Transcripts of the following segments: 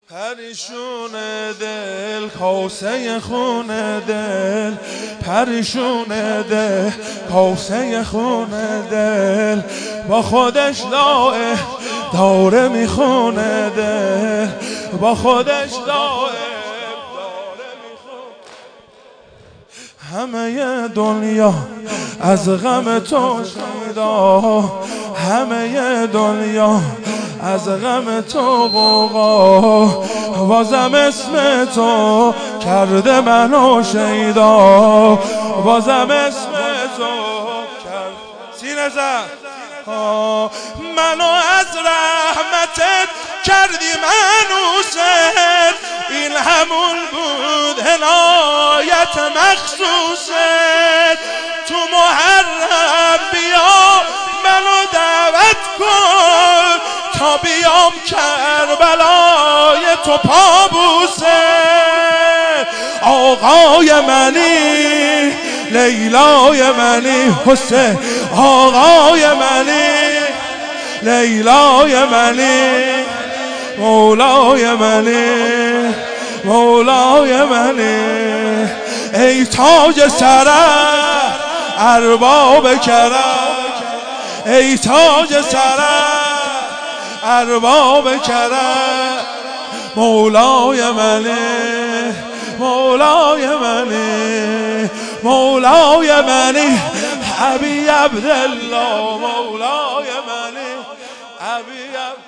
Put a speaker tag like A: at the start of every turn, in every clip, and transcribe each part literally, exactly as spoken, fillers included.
A: پریشون دل کاسه خون دل، پریشون دل کاسه خون دل، با خودش لاعه داره میخونه دل، با خودش لاعه داره میخونه. همه دنیا از غم تو شیدا، همه دنیا از غم تو غوغا، بازم اسم تو کرده منو شیدا، بازم اسم تو کرد سینه زد منو از رحمتت کردی منوست، این همون بود عنایت مخصوصت. تو محرم بیا منو دعوت کن تا بیام کربلای تو پابوسه. آقای منی لیلای منی حسین، آقای منی لیلای منی مولای منی مولای منی. ای تاج سرم ارباب کرم، ای تاج سرم ارباب کرم، مولای منی مولای منی مولای منی ابی عبدالله، مولای منی ابی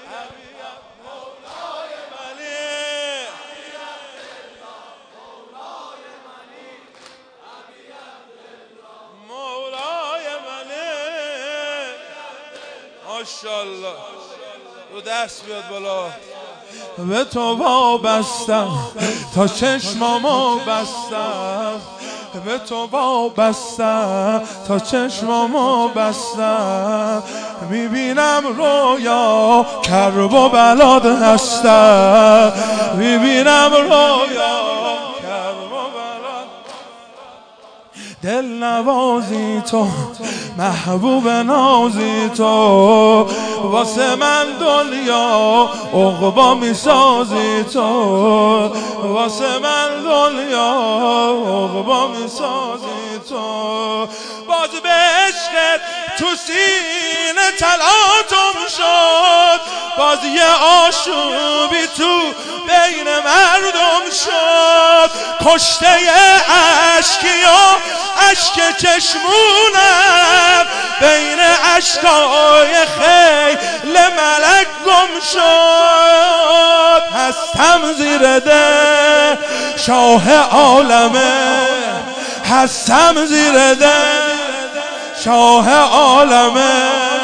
A: ماشاءالله. رو دست بیاد بالا. به تو وابستم تا چشمامو بستم، به تو وابستم تا چشمامو بستم، میبینم رویا کرب و بلاد هستم، میبینم رویا کرب و بلاد. دل نوازی تو محبوب نازی تو، واسه من دنیا عقبا میسازی تو، واسه من دنیا عقبا میسازی تو. باز به عشقت تو سینه تلاطم شد، باز یه آشوبی تو بین مردم شد. کشته اشکی و اشک چشمونم بین اشکای خیل ملک گم شد. هستم زیر ده شاه عالمه، هستم زیر ده شاه عالمه.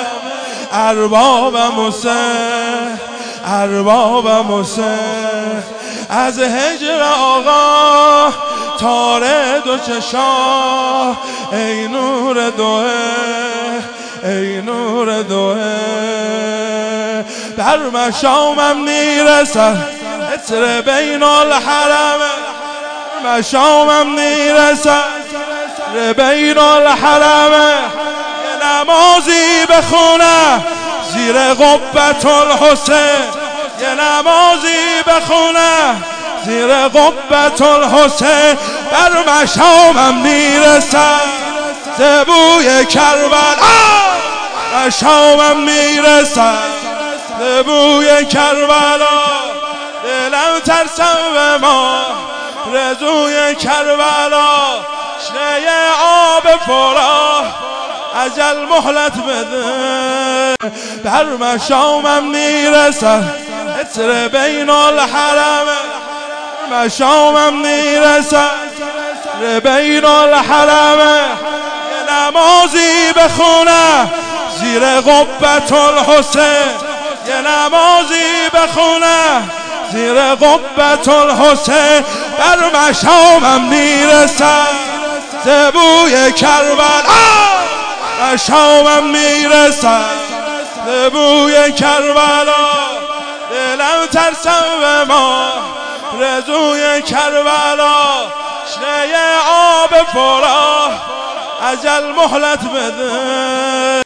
A: اربابم حسین اربابم حسین، از هجر آقا تاره دو چشا، ای نور دوه ای نور دوه. در مشامم میرسد عطر بین الحرمه، مشامم میرسد عطر بین الحرمه. یه نمازی بخونم زیر قبة الحسین، یه نمازی بخونم زیر قبة الحسین. بر مشامم میرسد بوی کربلا، مشامم میرسد بوی کربلا. دلم ترسم به ما رضوی کربلا، شنه آب فرا اجل مهلت بده. بر مشامم میرسد عطر بین الحرمه، مشامم میرسد عطر بین الحرمه. یه نمازی بخونم زیر قبة الحسین، یه نمازی بخونم زیر قبة الحسین. بر مشامم میرسد بوی کربلا، مشامم میرسد بوی کربلا. دلم ترسم به ما رضوی کربلا، شنه آب فرا اجل مهلت بده.